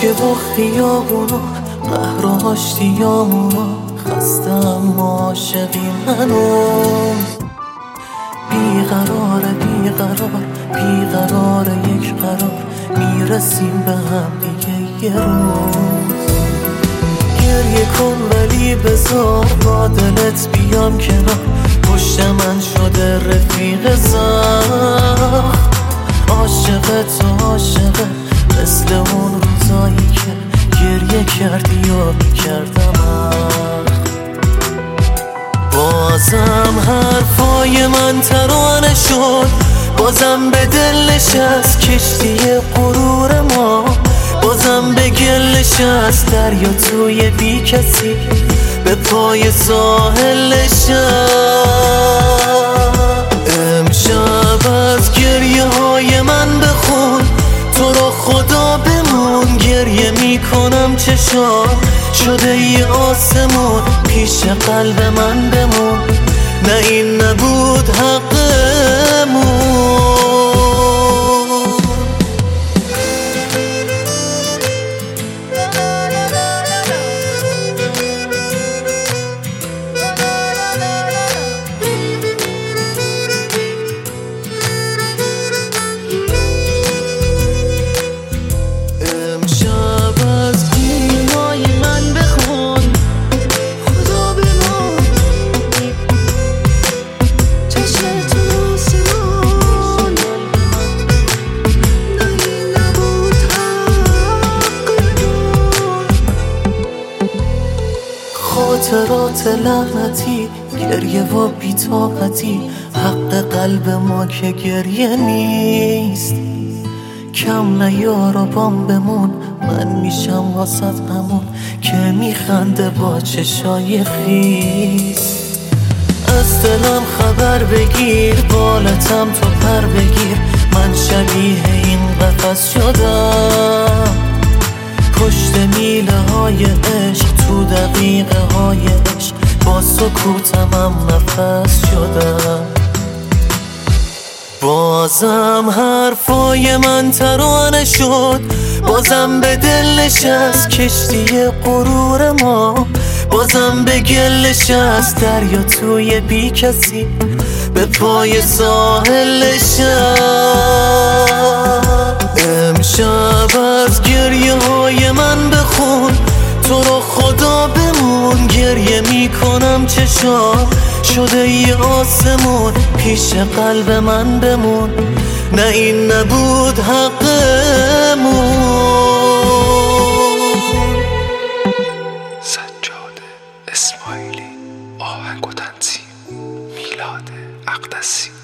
که با خیابونا قهر و آشتیامونا خستم عاشقی منو بیقراره بیقراره یک قرار میرسیم به هم دیگه یه روز گریه کن ولی بذار با دلت بیام کنار پشت من شده رفیق زخم عاشقت مثل اون روزایی که گریه کردی یا میکردم بازم حرفای من ترانه شد بازم به دل نشست کشتی غرور ما بازم به گل نشست دریا توی بی کسی به پای ساحل نشست امشب از گریه های من بخون تو رو خدا بمون گریه میکنم چشام شده ی آسمون پیش قلب من بمون نه این نبود حقمون خاطرات لعنتی گریه و بی‌طاقتی حق قلب ما که گریه نیست کم نیار و بام بمون من میشم واسط همون که میخنده با چشای خیس از دلم خبر بگیر بالتم تو پر بگیر من شبیه این قفس شدم پشت میله های عشق تو دقیقه های عشق با سکوتم نفس شدم بازم حرفای من ترانه شد بازم به دل نشست کشتی غرور ما بازم به گل نشست دریا توی بی کسی به پای ساحل نشست امشب از گریه های من بخون تو رو خدا بمون گریه میکنم چشام شده ی آسمون پیش قلب من بمون نه این نبود حقمون سجاده اسماعیلی آهنگ و تنظیم میلاد اقدسی